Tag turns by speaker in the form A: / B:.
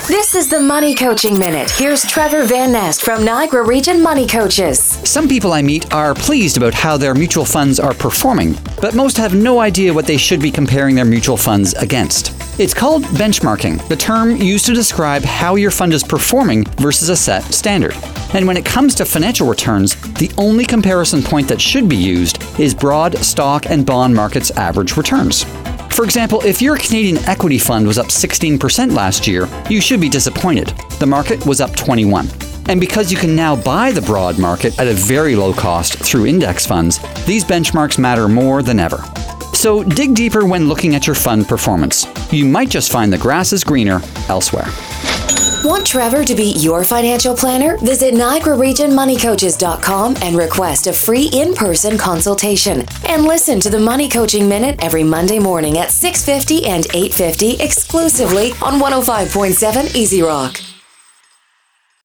A: This is the Money Coaching Minute. Here's Trevor Van Nest from Niagara Region Money Coaches.
B: Some people I meet are pleased about how their mutual funds are performing, but most have no idea what they should be comparing their mutual funds against. It's called benchmarking, the term used to describe how your fund is performing versus a set standard. And when it comes to financial returns, the only comparison point that should be used is broad stock and bond markets' average returns. For example, if your Canadian equity fund was up 16% last year, you should be disappointed. The market was up 21%. And because you can now buy the broad market at a very low cost through index funds, these benchmarks matter more than ever. So dig deeper when looking at your fund performance. You might just find the grass is greener elsewhere.
A: Want Trevor to be your financial planner? Visit NiagaraRegionMoneyCoaches.com and request a free in-person consultation. And listen to the Money Coaching Minute every Monday morning at 6:50 and 8:50 exclusively on 105.7 Easy Rock.